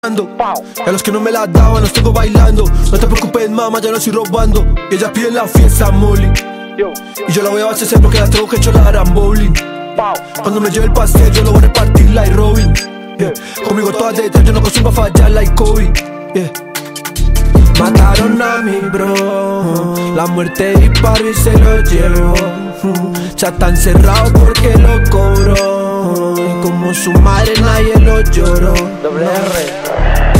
Y a los que no me la daban los tengo bailando. No te preocupes, mamá, ya no estoy robando. Y ellas piden la fiesta, Molly, y yo la voy a abastecer porque las tengo que chorar a bowling. Cuando me lleve el pastel yo lo voy a repartir like Robin, Conmigo todas detrás, yo no acostumbro a fallar like Kobe, Mataron a mi bro, la muerte disparó y se lo llevó. Ya está encerrado porque lo cobró, y como su madre nadie lo lloró. Doble R.